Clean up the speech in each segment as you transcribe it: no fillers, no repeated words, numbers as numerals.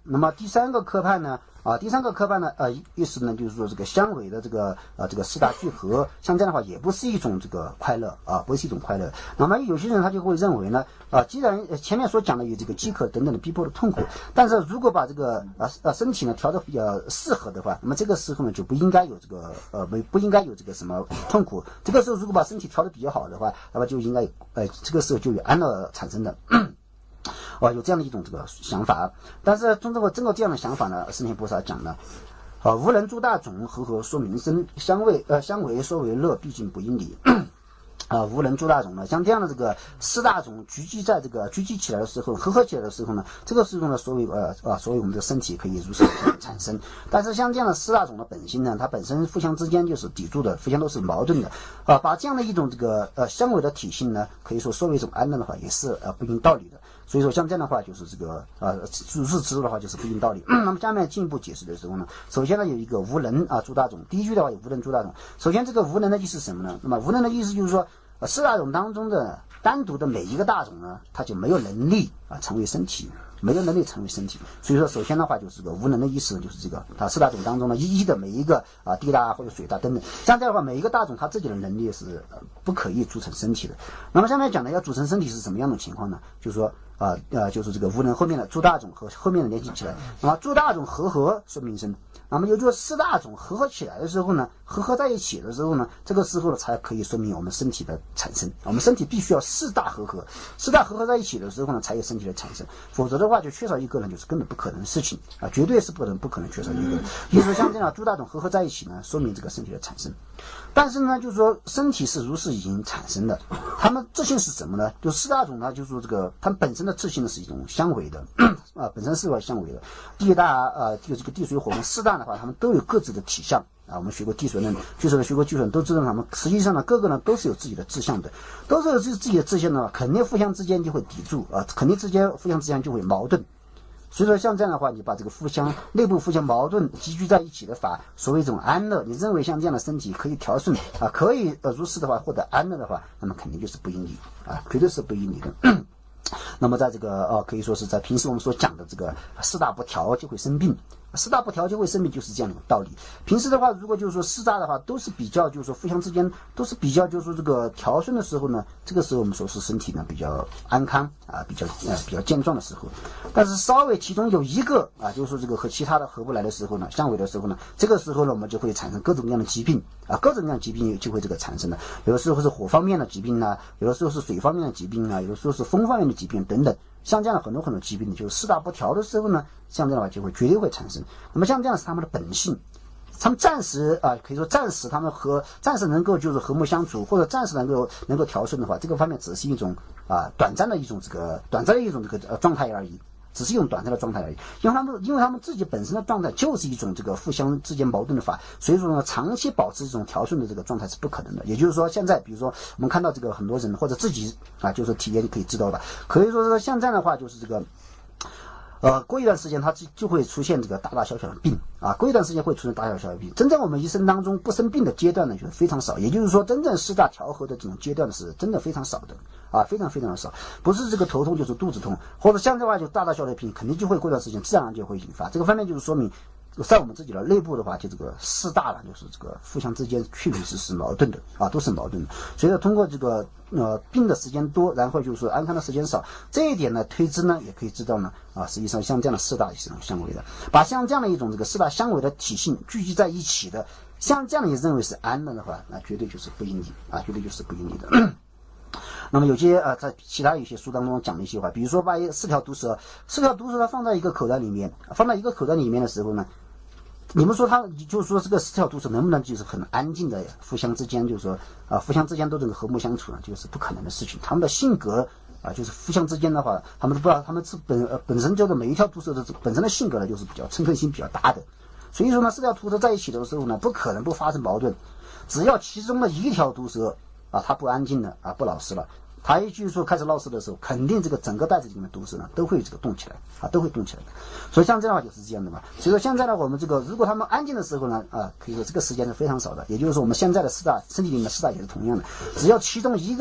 那么第三个科派呢，意思呢就是说这个相违的这个四大聚合，像这样的话也不是一种这个快乐啊，不是一种快乐。那么有些人他就会认为呢，既然前面所讲的有这个饥渴等等的逼迫的痛苦，但是如果把这个身体呢调得比较适合的话，那么这个时候呢就不应该有这个不应该有这个什么痛苦。这个时候如果把身体调得比较好的话，那么就应该这个时候就有安乐产生的。有这样的一种这个想法，但是通过这样的想法呢，释迦菩萨讲呢，无人诸大种，和说名声，相违说为乐，毕竟不应理。无人诸大种呢，像这样的这个四大种聚集起来的时候，合起来的时候呢，这个时候呢，所谓我们的身体可以如是产生。但是像这样的四大种的本性呢，它本身互相之间就是抵触的，互相都是矛盾的。把这样的一种这个相违的体性呢，可以说为一种安乐的话，也是不应道理的。所以说像这样的话就是这个入世之路的话就是不应道理。那么下面进一步解释的时候呢，首先呢有一个无人诸大种，第一句的话有无人诸大种。首先这个无人的意思是什么呢？那么无人的意思就是说四大种当中的单独的每一个大种呢，它就没有能力成为身体。没有能力成为身体，所以说首先的话就是这个无能的意思，就是这个四大种当中呢一的每一个地大或者水大等等，像这样的话每一个大种它自己的能力是不可以组成身体的。那么下面讲的要组成身体是什么样的情况呢？就是说就是这个无能后面的诸大种和后面的联系起来，那么诸大种合说名声。那么也就是四大种合起来的时候呢，合在一起的时候呢，这个时候呢才可以说明我们身体的产生。我们身体必须要四大合在一起的时候呢，才有身体的产生，否则的话就缺少一个呢，就是根本不可能的事情绝对是不可能缺少一个。比如说像这样诸大种合在一起呢，说明这个身体的产生。但是呢，就是说身体是如是已经产生的，它们自性是什么呢？就四大种呢，就是说这个它们本身的自性呢是一种相违的本身是相违的。地大就这个地水火风四大的话，它们都有各自的体相我们学过地水论，就是学过地水论都知道，他们实际上呢各个呢都是有自己的志向的，都是有自己的志向的，肯定互相之间就会抵触肯定互相之间就会矛盾。所以说像这样的话，你把这个内部互相矛盾集聚在一起的法，所谓一种安乐，你认为像这样的身体可以调顺可以如是的话获得安乐的话，那么肯定就是不应理绝对是不应理的。那么在这个可以说是在平时我们所讲的这个四大不调就会生病，四大不调就会生病，就是这样的道理。平时的话，如果就是说四大的话都是比较就是说互相之间都是比较就是说这个调顺的时候呢，这个时候我们说是身体呢比较安康比较健壮的时候。但是稍微其中有一个就是说这个和其他的合不来的时候呢，相违的时候呢，这个时候呢我们就会产生各种各样的疾病各种各样的疾病就会这个产生的。有的时候是火方面的疾病有的时候是水方面的疾病有的时候是风方面的疾病等等。像这样的很多疾病就是四大不调的时候呢，像这样的话就会绝对会产生。那么像这样是他们的本性，他们暂时可以说暂时他们暂时能够就是和睦相处，或者暂时能够调顺的话，这个方面只是一种短暂的一种这个状态而已。只是一种短暂的状态而已，因为他们自己本身的状态就是一种这个互相之间矛盾的法，所以说呢，长期保持这种调顺的这个状态是不可能的。也就是说，现在比如说我们看到这个很多人或者自己就是体验可以知道吧，可以说是现在的话就是这个。过一段时间它就会出现这个大大小小的病过一段时间会出现大大小小的病。真正我们一生当中不生病的阶段呢，就是非常少。也就是说，真正四大调和的这种阶段是真的非常少的非常非常的少。不是这个头痛就是肚子痛，或者像这话就大大小小的病，肯定就会过一段时间自然就会引发。这个方面就是说明，在我们自己的内部的话，就这个四大了，就是这个互相之间确实是矛盾的都是矛盾的。所以说通过这个病的时间多，然后就是说安康的时间少，这一点呢推知呢也可以知道呢实际上像这样的四大也是相违的。把像这样的一种这个四大相违的体性聚集在一起的，像这样的也认为是安乐的话，那绝对就是不应理绝对就是不应理的。那么有些在其他有些书当中讲的一些话，比如说把四条毒蛇它放在一个口袋里面的时候呢，你们说它就是说这个四条毒蛇能不能就是很安静的互相之间就是说互相之间都这个和睦相处呢？就是不可能的事情。他们的性格就是互相之间的话，他们都不知道他们是本身就是每一条毒蛇的本身的性格呢就是比较嗔恨心比较大的。所以说呢，四条毒蛇在一起的时候呢，不可能不发生矛盾。只要其中的一条毒蛇它不安静了不老实了，它一句说开始闹事的时候，肯定这个整个袋子里面的毒蛇呢都会这个动起来都会动起来的。所以像这样的话就是这样的嘛。所以说现在呢，我们这个如果他们安静的时候呢可以说这个时间是非常少的。也就是说我们现在的四大身体里面的四大也是同样的，只要其中一个大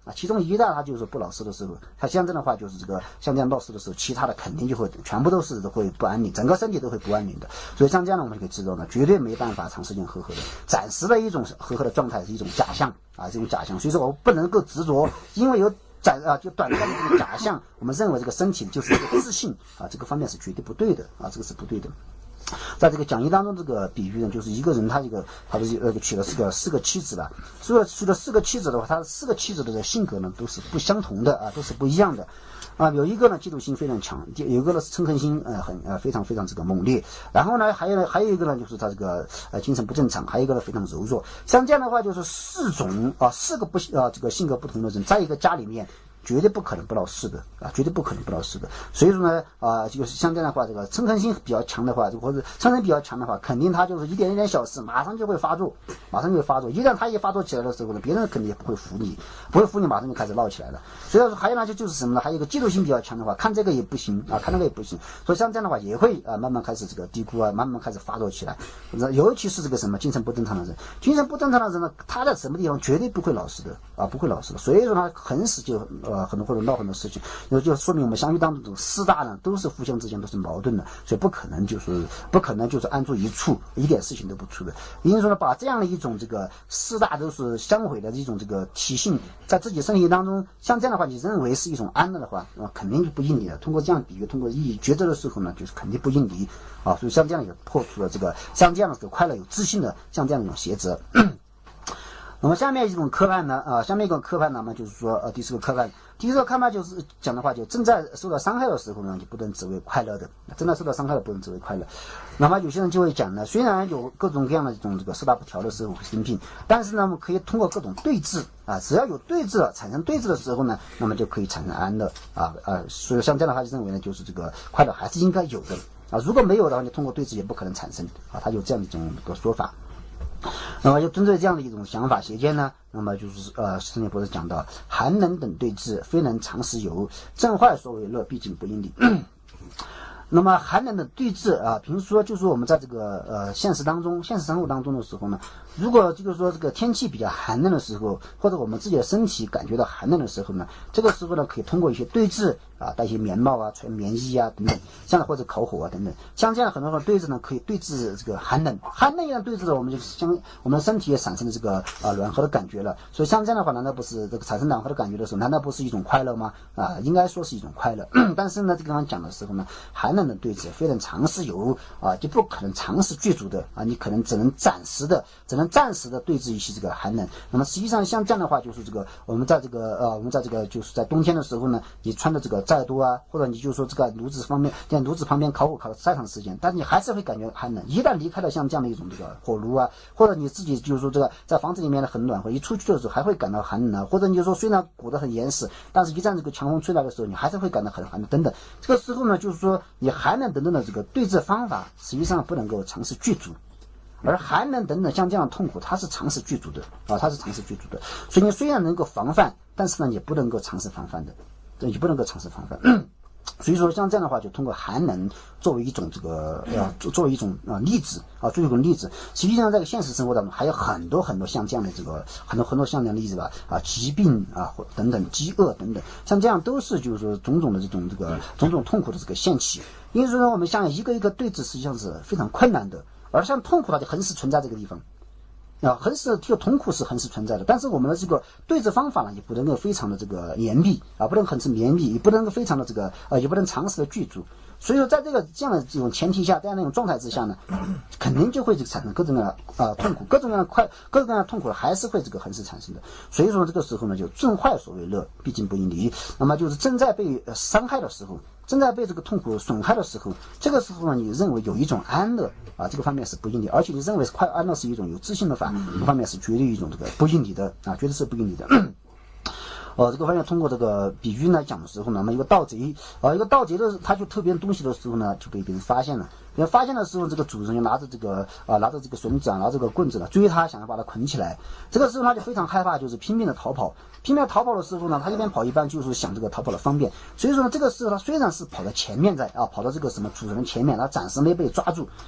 啊，其中一大他就是不老实的时候，他像这样的话就是这个像这样闹事的时候，其他的肯定就会全部都会不安宁，整个身体都会不安宁的。所以像这样的我们就可以知道呢，绝对没办法长时间和合的，暂时的一种和合的状态是一种假象啊，这种假象。所以说我不能够执着，因为有就短暂的这个假象，我们认为这个身体就是一个自信啊，这个方面是绝对不对的啊，这个是不对的。在这个讲义当中，这个比喻呢，就是一个人他娶了四个妻子了。娶了四个妻子的话，他四个妻子的性格呢都是不相同的啊，都是不一样的。啊，有一个呢嫉妒心非常强，有一个呢嗔恨心非常这个猛烈。然后呢还有一个呢就是他这个精神不正常，还有一个呢非常柔弱。像这样的话就是四个这个性格不同的人在一个家里面。绝对不可能不闹事的啊，绝对不可能不闹事的。所以说呢，就是像这样的话，这个嗔恨心比较强的话，或者嗔恨比较强的话，肯定他就是一点小事，马上就会发作。一旦他一发作起来的时候呢，别人肯定也不会服你，马上就开始闹起来了。所以说还有呢，就是什么呢？还有一个嫉妒心比较强的话，看这个也不行啊，看那个也不行。所以像这样的话，也会慢慢开始这个低估啊，慢慢开始发作起来。尤其是这个什么精神不正常的人，呢，他在什么地方绝对不会老实的啊，不会老实的。所以说他很死就很多或者闹很多事情，就说明我们相遇当中这种四大呢都是互相之间都是矛盾的，所以不可能就是安住一处，一点事情都不出的。因此说呢，把这样的一种这个四大都是相毁的一种这个体性，在自己身体当中，像这样的话，你认为是一种安乐的话，肯定就不应理了。通过这样的比喻，通过意义抉择的时候呢，就是肯定不应理啊。所以像这样也破除了这个像这样的这个快乐有自信的像这样的一种邪则。那么下面一种科判呢，那么就是说第四个科判就是讲的话，就正在受到伤害的时候呢，就不能只为快乐的，正在受到伤害的不能只为快乐。那么有些人就会讲呢，虽然有各种各样的这种这个四大不调的时候会生病，但是呢，我们可以通过各种对治啊，只要有对治产生对治的时候呢，那么就可以产生安乐所以像这样的话就认为呢，就是这个快乐还是应该有的啊，如果没有的话，你通过对治也不可能产生啊，他有这样的一种个说法。那么就针对这样的一种想法邪见呢，那么就是圣贤博士讲到寒冷等对治，非能长时有，正坏所为乐，毕竟不应理。那么寒冷的对治啊，比如说就是我们在这个现实生活当中的时候呢，如果就是说这个天气比较寒冷的时候，或者我们自己的身体感觉到寒冷的时候呢，这个时候呢可以通过一些对治啊，带一些棉帽啊、穿棉衣啊等等，像或者烤火啊等等，像这样很多的对治呢，可以对治这个寒冷一样对治的，我们就像我们的身体也产生了这个暖和的感觉了。所以像这样的话，难道不是这个产生暖和的感觉的时候，难道不是一种快乐吗？啊，应该说是一种快乐。但是呢，这个刚刚讲的时候呢，寒冷的对治非能长时有啊，就不可能长时具足的啊，你可能只能暂时的对治一些这个寒冷。那么实际上像这样的话，就是这个我们在这个就是在冬天的时候呢，你穿的这个再多啊，或者你就说这个炉子旁边烤火烤了再长时间，但是你还是会感觉寒冷。一旦离开了像这样的一种这个火炉啊，或者你自己就是说这个在房子里面的很暖和，一出去的时候还会感到寒冷啊，或者你就说虽然裹得很严实，但是一旦这个强风吹来的时候，你还是会感到很寒冷等等。这个时候呢，就是说你寒冷等等的这个对治方法，实际上不能够长时具足。而寒冷等等像这样的痛苦，它是长时具足的啊，它是长时具足的。所以你虽然能够防范，但是呢，也不能够长时防范的，也不能够长时防范。所以说像这样的话，就通过寒冷作为一种这个作为一种例子啊，作为一种例子。实际上在现实生活当中还有很多像这样的这个很多像这样的例子吧啊，疾病啊等等，饥饿等等，像这样都是就是说种种的种种痛苦的这个现起。因此说我们像一个一个对治，实际上是非常困难的。而像痛苦它就横时存在这个地方啊，就痛苦是横时存在的，但是我们的这个对治方法呢，也不能够非常的这个严密啊，不能很是绵密，也不能够非常的这个也不能长时的具足。所以说在这种前提下，这样的一种状态之下呢，肯定就会产生各种各样的痛苦，各种各样的痛苦还是会这个横时产生的。所以说这个时候呢，就正坏所为乐，毕竟不应离。那么就是正在被伤害的时候，正在被这个痛苦损害的时候，这个时候呢，你认为有一种安乐啊，这个方面是不应理，而且你认为是快安乐是一种有自信的法，这个方面是绝对一种这个不应理的啊，绝对是不应理的。这个方面通过这个比喻来讲的时候呢，那么一个盗贼的他就偷别人东西的时候呢，就被别人发现了。别人发现的时候，这个主人就拿着这个绳子啊，拿着这个棍子呢，追他，想要把他捆起来。这个时候他就非常害怕，就是拼命的逃跑。拼命的逃跑的时候呢，他一边跑一边就是想这个逃跑的方便。所以说呢，这个时候他虽然是跑到前面跑到这个什么主人前面，他暂时没被抓住。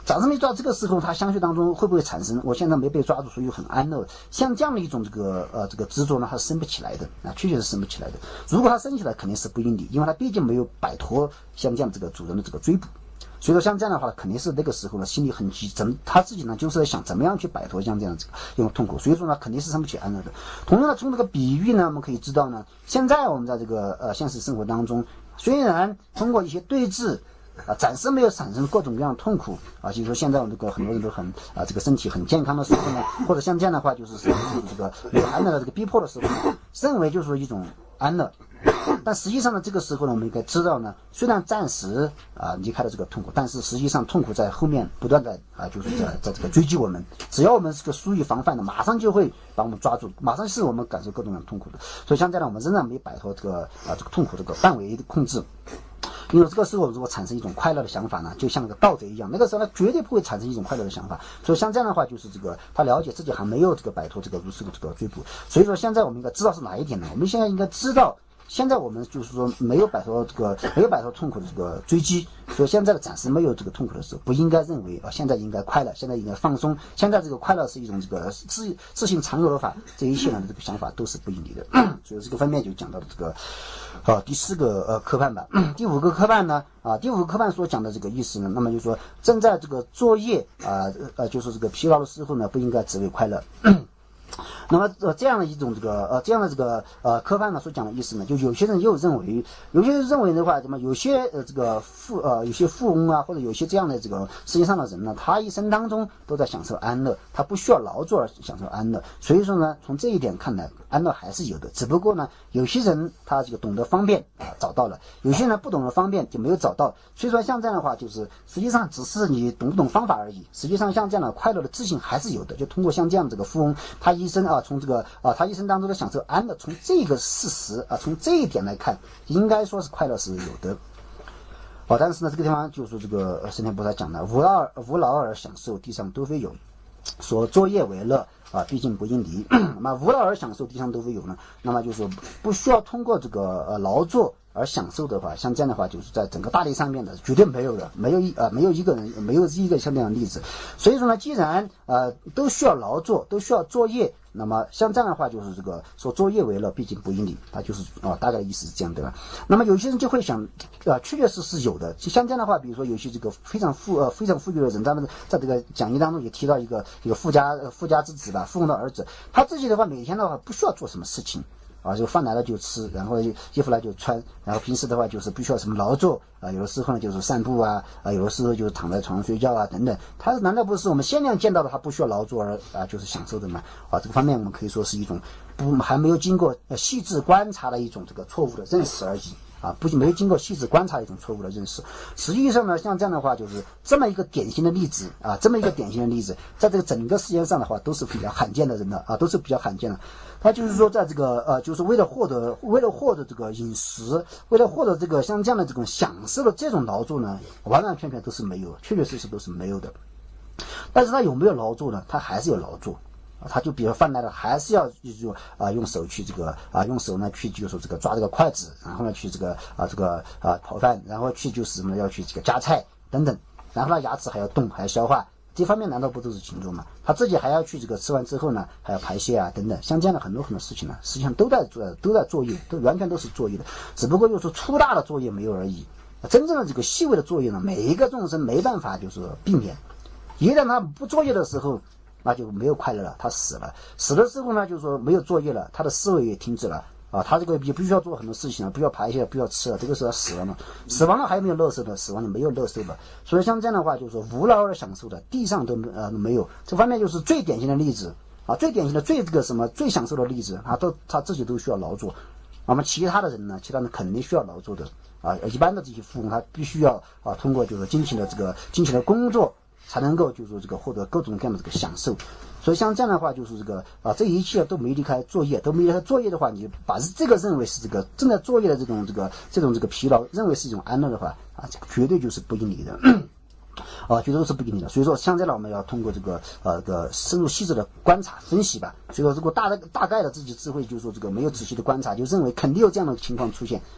暂时没抓，这个时候他相续当中会不会产生？我现在没被抓住，所以很安乐。像这样的一种这个执着呢，它是升不起来的啊，确实是升不起来的。如果它升起来，肯定是不应理，因为它毕竟没有摆脱像这样这个主人的这个追捕。所以说像这样的话，肯定是那个时候呢，心里很急，他自己呢就是在想怎么样去摆脱像这样这个一种痛苦。所以说呢，肯定是升不起安乐的。同样的，从这个比喻呢，我们可以知道呢，现在我们在这个现实生活当中，虽然通过一些对峙。暂时没有产生各种各样的痛苦啊，就是说现在我们这个很多人都很这个身体很健康的时候呢，或者像这样的话，就是这个有安乐的这个逼迫的时候呢，认为就是一种安乐。但实际上呢，这个时候呢，我们应该知道呢，虽然暂时离开了这个痛苦，但是实际上痛苦在后面不断的就是在这个追击我们。只要我们这个疏于防范的，马上就会把我们抓住，马上是我们感受各种各样的痛苦的。所以像这样，我们仍然没摆脱这个痛苦这个范围的控制。因为这个时候如果产生一种快乐的想法呢，就像那个盗贼一样，那个时候呢绝对不会产生一种快乐的想法。所以像这样的话，就是这个他了解自己还没有这个摆脱这个如是的这个追捕。所以说现在我们应该知道是哪一点呢？我们现在应该知道。现在我们就是说没有摆脱痛苦的这个追击，所以现在的暂时没有这个痛苦的时候，不应该认为现在应该快乐，现在应该放松，现在这个快乐是一种这个自性常有的法，这一切呢这个想法都是不应理的。所以这个方面就讲到了这个第4个科判吧。第5个科判呢第5个科判所讲的这个意思呢，那么就是说正在这个作业就是这个疲劳的时候呢，不应该只为快乐。那么这样的一种这个科判呢所讲的意思呢，就有些人认为的话，有些有些富翁啊，或者有些这样的这个世界上的人呢，他一生当中都在享受安乐，他不需要劳作而享受安乐。所以说呢，从这一点看来，安乐还是有的，只不过呢，有些人他这个懂得方便找到了，有些人不懂得方便就没有找到。所以说像这样的话，就是实际上只是你懂不懂方法而已。实际上像这样的快乐的自信还是有的，就通过像这样这个富翁，他一生从这个他一生当中的享受安乐，从这个事实从这一点来看，应该说是快乐是有的。但是呢，这个地方就是说这个圣天菩萨讲的无劳而享受，地上都非有，所作业为乐毕竟不应离。那么无劳而享受，地上都非有呢，那么就是说不需要通过这个劳作而享受的话，像这样的话，就是在整个大地上面的绝对没有的，没有一个人，没有一个像这样的例子。所以说呢，既然都需要劳作，都需要作业，那么像这样的话，就是这个说作业为乐，毕竟不应理，它就是大概的意思是这样，对吧？那么有些人就会想确确实实有的，就像这样的话，比如说有些这个非常富裕的人，他们在这个讲义当中也提到一个富家之子吧，富翁的儿子，他自己的话每天的话不需要做什么事情。就饭来了就吃，然后衣服来就穿，然后平时的话就是不需要什么劳作有的时候呢就是散步有的时候就是躺在床上睡觉等等。他难道不是我们限量见到的他不需要劳作而就是享受的吗？这个方面我们可以说是一种还没有经过细致观察的一种这个错误的认识而已。没有经过细致观察一种错误的认识。实际上呢，像这样的话，就是这么一个典型的例子在这个整个世界上的话，都是比较罕见的人的都是比较罕见的。他就是说，在这个就是为了获得这个饮食，为了获得这个像这样的这种享受的这种劳作呢，完完全全都是没有，确确实实都是没有的。但是他有没有劳作呢？他还是有劳作。他就比如饭来了，还是要用手去这个用手呢去就是说这个抓这个筷子，然后呢去这个炒饭，然后去就是什么要去这个夹菜等等，然后呢牙齿还要动，还要消化，这方面难道不都是情作吗？他自己还要去这个吃完之后呢还要排泄等等，像这样的很多事情呢，实际上都在作业，都完全都是作业的，只不过就是粗大的作业没有而已。真正的这个细微的作业呢，每一个众生没办法就是避免，一旦他不作业的时候，那就没有快乐了，他死了的时候呢，就是说没有作业了，他的思维也停止了他这个也不需要做很多事情了，不要排泄，不要吃了，这个时候他死了嘛，死亡了还有没有乐受的？死亡了没有乐受的。所以像这样的话，就是说无劳而享受的，地上都没有。这方面就是最典型的例子最典型的最享受的例子，他自己都需要劳作。那么其他的人肯定需要劳作的一般的这些富翁他必须要通过就是辛勤的工作，才能够就是说这个获得各种各样的这个享受。所以像这样的话，就是这个这一切都没离开作业，的话，你把这个认为是这个正在作业的这种疲劳，认为是一种安乐的话这个绝对就是不应理的绝对是不应理的。所以说像这样我们要通过这个深入细致的观察分析吧。所以说如果大概的自己智慧就是说这个没有仔细的观察，就认为肯定有这样的情况出现，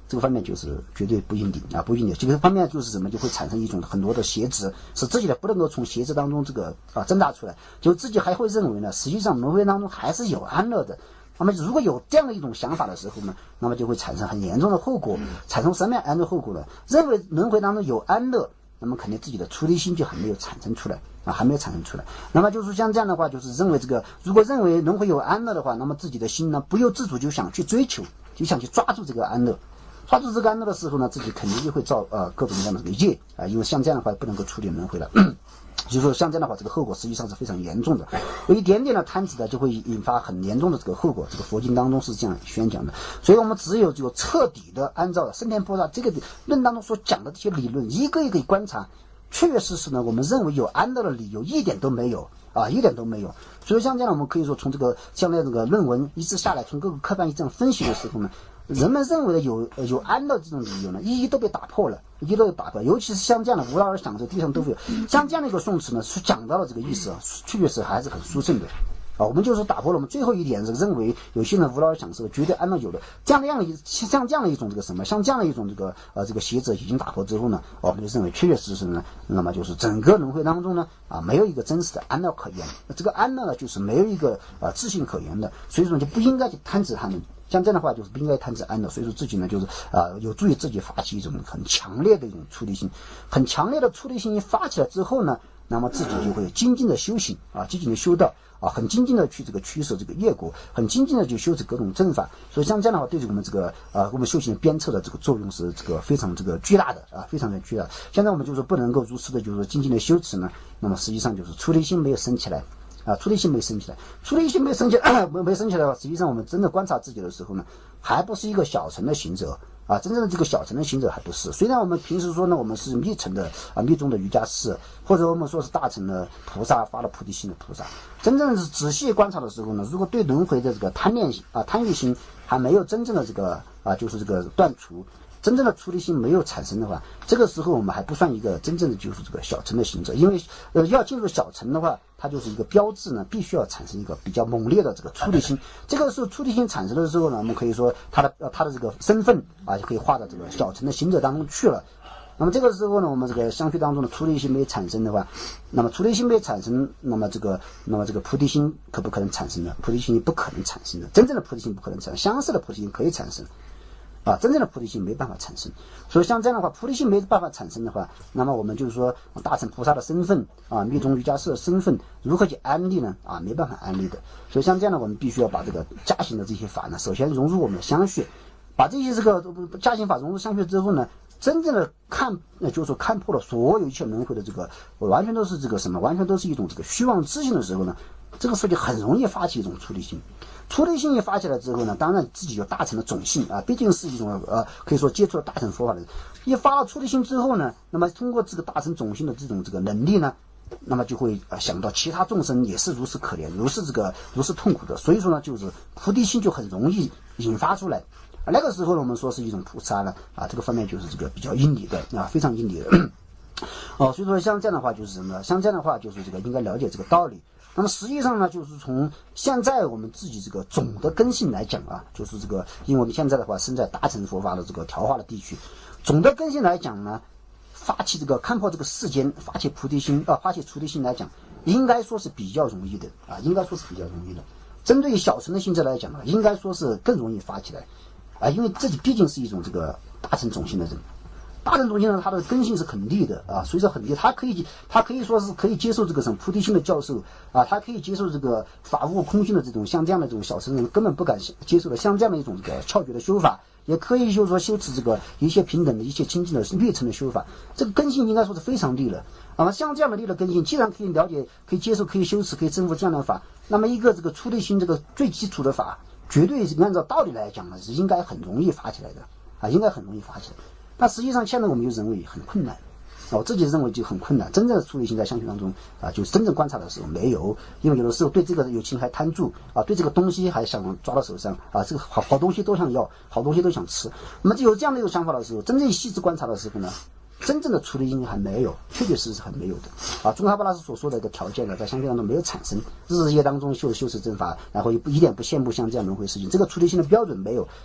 这个方面就是绝对不一定啊，不一定。这个方面就是什么，就会产生一种很多的邪执，使自己呢不能够从邪执当中这个挣扎出来，就自己还会认为呢，实际上轮回当中还是有安乐的。那么如果有这样的一种想法的时候呢，那么就会产生很严重的后果，产生什么样严重后果呢？认为轮回当中有安乐，那么肯定自己的出离心就还没有产生出来啊，还没有产生出来。那么就是像这样的话，就是认为这个，如果认为轮回有安乐的话，那么自己的心呢不由自主就想去追求，就想去抓住这个安乐。抓住这个安乐的时候呢，自己肯定就会造各种各样的这个业啊，因为像这样的话不能够处理轮回了。就是说像这样的话，这个后果实际上是非常严重的，有一点点的贪执呢，就会引发很严重的这个后果。这个佛经当中是这样宣讲的，所以我们只有这个彻底的按照升天菩萨这个论当中所讲的这些理论，一个一个观察，确确实实呢，我们认为有安乐的理由一点都没有啊，一点都没有。所以像这样，我们可以说从这个像这个论文一直下来，从各个科班一这样分析的时候呢，人们认为的有安乐这种理由呢，一一都被打破了，一一都被打破。尤其是像这样的无劳而享受，地上都会有。像这样的一个宋词呢，是讲到了这个意思啊，确确实还是很殊胜的啊。我们就是打破了我们最后一点，是认为有些人无劳而享受，绝对安乐有的这样的像这样的一种这个什么，像这样的一种这个邪者已经打破之后呢，我们就认为确确实实呢，那么就是整个轮回当中呢没有一个真实的安乐可言。这个安乐呢，就是没有一个自信可言的，所以说就不应该去贪执他们。像这样的话，就是不应该贪执安乐，所以说自己呢，就是有助于自己发起一种很强烈的一种出离心，很强烈的出离心一发起来之后呢，那么自己就会精进的修行啊，精进的修道啊，很精进的去这个取舍这个业果，很精进的去修持各种正法。所以像这样的话，对我们这个我们修行鞭策的这个作用是这个非常这个巨大的啊，非常的巨大。现在我们就是不能够如此的，就是精进的修持呢，那么实际上就是出离心没有升起来。出离心没升起来，出离心没升起来，没升起来的话，实际上我们真的观察自己的时候呢，还不是一个小乘的行者啊，真正的这个小乘的行者还不是。虽然我们平时说呢，我们是密乘的密宗的瑜伽士，或者我们说是大乘的菩萨，发了菩提心的菩萨，真正是仔细观察的时候呢，如果对轮回的这个贪欲心还没有真正的这个就是这个断除。真正的出离心没有产生的话，这个时候我们还不算一个真正的就是这个小乘的行者，因为要进入小乘的话，它就是一个标志呢，必须要产生一个比较猛烈的这个出离心。这个时候出离心产生的时候呢，我们可以说他的这个身份就可以划到这个小乘的行者当中去了。那么这个时候呢，我们这个相续当中的出离心没产生的话，那么出离心没产生，那么这个菩提心可不可能产生呢？菩提心不可能产生的，真正的菩提心不可能产生，相似的菩提心可以产生。真正的菩提心没办法产生，所以像这样的话，菩提心没办法产生的话，那么我们就是说大乘菩萨的身份密宗瑜伽士的身份如何去安立呢？没办法安立的。所以像这样的，我们必须要把这个加行的这些法呢，首先融入我们的相续，把这些这个加行法融入相续之后呢，真正的就是说看破了所有一切轮回的这个完全都是这个什么，完全都是一种这个虚妄之心的时候呢，这个时候就很容易发起一种出离心。出离心一发起来之后呢，当然自己有大乘的种性毕竟是一种可以说接触了大乘佛法的人，一发了出离心之后呢，那么通过这个大乘种性的这个能力呢，那么就会想到其他众生也是如此可怜，如此痛苦的，所以说呢，就是菩提心就很容易引发出来。那个时候呢，我们说是一种菩萨呢这个方面就是这个比较应理的非常应理的所以说像这样的话就是什么？像这样的话就是这个应该了解这个道理。那么实际上呢，就是从现在我们自己这个总的根性来讲就是这个，因为我们现在的话身在大乘佛法的这个调化的地区，总的根性来讲呢，发起这个看破这个世间，发起菩提心发起出离心来讲，应该说是比较容易的应该说是比较容易的。针对于小乘的行者来讲应该说是更容易发起来因为自己毕竟是一种这个大乘种性的人。大乘种性呢，它的根性是很利的所以说很利，他可以说是可以接受这个什么菩提心的教授他可以接受这个法无空性的这种像这样的这种小乘人根本不敢接受的像这样的一种这个窍诀的修法，也可以就是说修持这个一切平等的一切清净的略乘的修法，这个根性应该说是非常利了像这样的利的根性，既然可以了解、可以接受、可以修持、可以征服这样的法，那么一个这个出离心这个最基础的法，绝对是按照道理来讲呢，是应该很容易发起来的应该很容易发起来。那实际上现在我们就认为很困难我自己认为就很困难。真正的出离心在相续当中就是真正观察的时候没有，因为有的时候对这个有情还贪住对这个东西还想抓到手上这个好东西都想要，好东西都想吃。那么有这样的一种想法的时候，真正细致观察的时候呢，真正的出离心还没有，确确实实还没有的宗喀巴大师所说的一个条件呢，在相续当中没有产生。日夜当中修持正法，然后一点不羡慕像这样轮回事情，这个出离心的标准没有。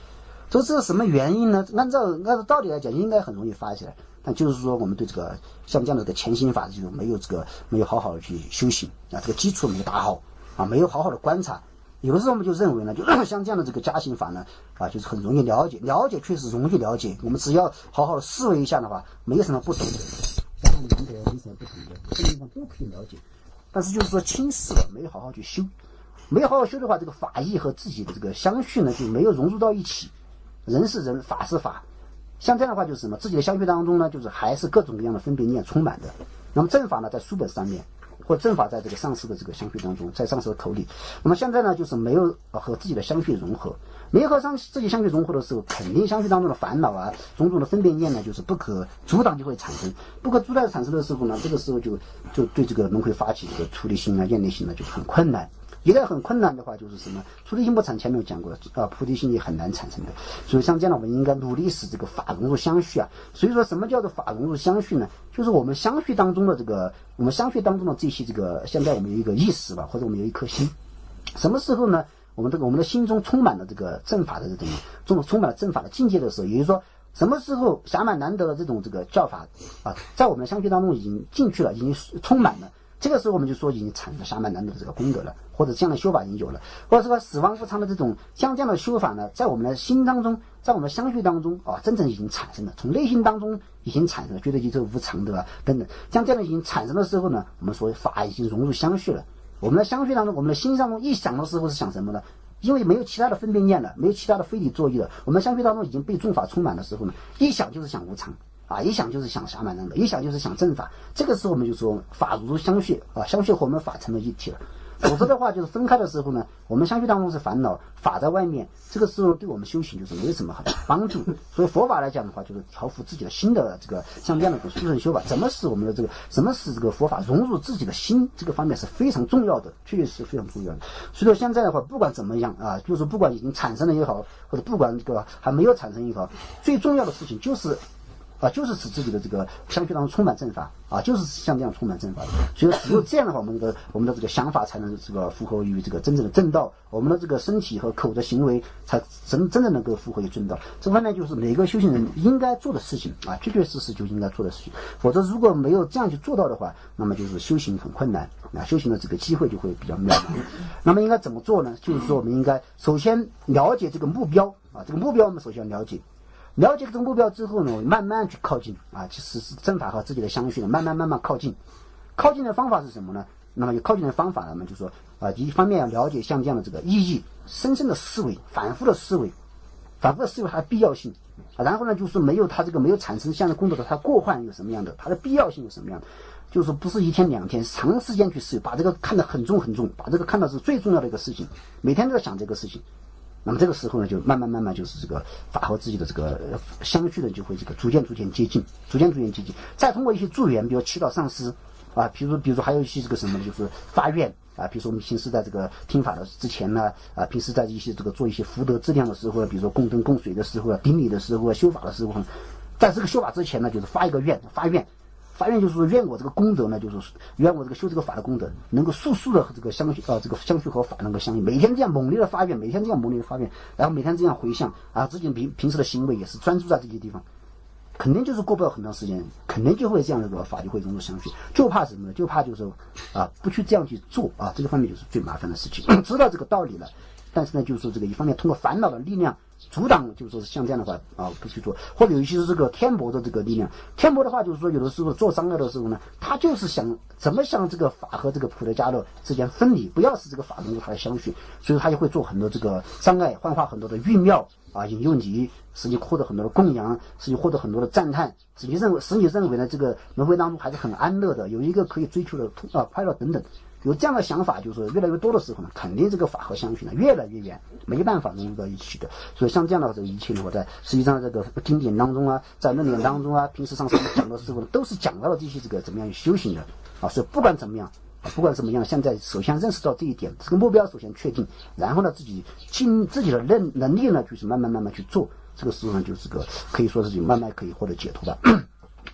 这是什么原因呢？按照道理来讲，应该很容易发起来，但就是说我们对这个像这样的这个潜心法就是没有好好的去修行啊，这个基础没有打好啊，没有好好的观察。有的时候我们就认为呢，就像这样的这个加行法呢，啊，就是很容易了解，确实容易了解。我们只要好好的思维一下的话，没有什么不同的，当然难得没什么不同的，基本上都可以了解。但是就是说轻视了，没有好好去修，没有好好修的话，这个法义和自己的这个相续呢，就没有融入到一起。人是人，法是法。像这样的话就是什么？自己的相续当中呢，就是还是各种各样的分别念充满的。那么正法呢，在书本上面。或正法在这个上师的这个相续当中，在上师的口里，那么现在呢，就是没有和自己的相续融合，没有和自己相续融合的时候，肯定相续当中的烦恼啊，种种的分别念呢，就是不可阻挡就会产生，不可阻挡产生的时候呢，这个时候就对这个轮回发起这个出离心啊、厌离心呢，就很困难。一旦很困难的话，就是什么出离心不产，前面有讲过啊，菩提心也很难产生的。所以像这样的，我们应该努力使这个法融入相续啊。所以说什么叫做法融入相续呢？就是我们相续当中的这些这个，现在我们有一个意识吧，或者我们有一颗心，什么时候呢？我们的心中充满了这个正法的这种充满了正法的境界的时候，也就是说，什么时候暇满难得的这种这个教法啊，在我们的相续当中已经进去了，已经充满了。这个时候我们就说已经产生了暇满难得的这个功德了，或者这样的修法已经有了，或者说死亡无常的这种像这样的修法呢，在我们的心当中，在我们的相续当中啊，真正已经产生了，从内心当中已经产生了，觉得就是无常的等等，像这样的已经产生的时候呢，我们说法已经融入相续了。我们的相续当中，我们的心当中一想的时候是想什么呢？因为没有其他的分别念了，没有其他的非理作意了，我们相续当中已经被众法充满的时候呢，一想就是想无常。啊，一想就是想暇满难得，一想就是想正法。这个时候我们就说法如相续啊，相续和我们法成了一体了。否则的话，就是分开的时候呢，我们相续当中是烦恼，法在外面，这个时候对我们修行就是没有什么帮助。所以佛法来讲的话，就是调伏自己的心的这个像这样的殊胜修法，怎么使我们的怎么使这个佛法融入自己的心，这个方面是非常重要的，确实是非常重要的。所以说现在的话，不管怎么样啊，就是不管已经产生了也好，或者不管这个还没有产生也好，最重要的事情就是使自己的这个相续当中充满正法啊，就是像这样充满正法的。所以只有这样的话，我们的这个想法才能这个符合于这个真正的正道，我们的这个身体和口的行为才真正能够符合于正道。这方面就是每个修行人应该做的事情啊，确确实实就应该做的事情。否则如果没有这样去做到的话，那么就是修行很困难啊，修行的这个机会就会比较渺茫。那么应该怎么做呢？就是说我们应该首先了解这个目标啊，这个目标我们首先要了解。了解这个目标之后呢，慢慢去靠近啊，去实施正法和自己的相续呢，慢慢靠近。靠近的方法是什么呢？那么有靠近的方法呢，我们就说啊，一方面要了解像这样的这个意义，深深的思维，反复的思维它的必要性啊。然后呢，就是没有产生这样的功德的，它过患有什么样的，它的必要性有什么样的，就是不是一天两天，长时间去思维，把这个看得很重，把这个看到是最重要的一个事情，每天都在想这个事情。那么这个时候呢，就慢慢就是这个法和自己的这个相续的就会这个逐渐接近，再通过一些助缘，比如祈祷上师啊，比如说还有一些这个什么，就是发愿啊，比如说我们平时在这个听法的之前呢，啊，平时在一些这个做一些福德质量的时候，比如说供灯供水的时候啊，顶礼的时候啊，修法的时候，在这个修法之前呢，就是发一个愿，发愿就是说愿我这个功德呢，就是愿我这个修这个法的功德能够速的这个相续和法能够相应，每天这样猛烈的发愿，然后每天这样回向啊，自己平时的行为也是专注在这些地方，肯定就是过不了很长时间，肯定就会这样的这个法就会融入相续。就怕什么呢？就怕就是啊不去这样去做啊，这个方面就是最麻烦的事情。知道这个道理了，但是呢，就是说这个一方面通过烦恼的力量阻挡，就是说像这样的话啊不去做，或者有一些是这个天薄的这个力量。天薄的话就是说有的时候做障碍的时候呢，他就是想怎么向这个法和这个普德迦乐之间分离，不要使这个法融入它的相续，所以他就会做很多这个障碍，幻化很多的欲妙啊，引诱你，使你获得很多的供养，使你获得很多的赞叹，使你认为呢这个轮回当中还是很安乐的，有一个可以追求的快乐等等。有这样的想法，就是越来越多的时候呢，肯定这个法和相续呢越来越远，没办法融入到一起的。所以像这样的这个一切呢，我在实际上这个经典当中啊，在论点当中啊，平时上师讲的时候呢，都是讲到了这些这个怎么样修行的啊。所以不管怎么样，现在首先认识到这一点，这个目标首先确定，然后呢自己尽自己的能力呢，就是慢慢去做。这个时候呢，就是个可以说是慢慢可以获得解脱吧。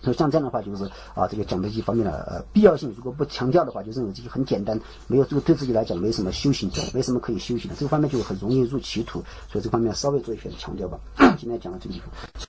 所以像这样的话，就是这个讲的一方面的必要性，如果不强调的话，就认为这个很简单，没有这个对自己来讲没什么修行，没什么可以修行的，这个方面就很容易入歧途，所以这方面稍微做一些强调吧。今天讲到这个地方。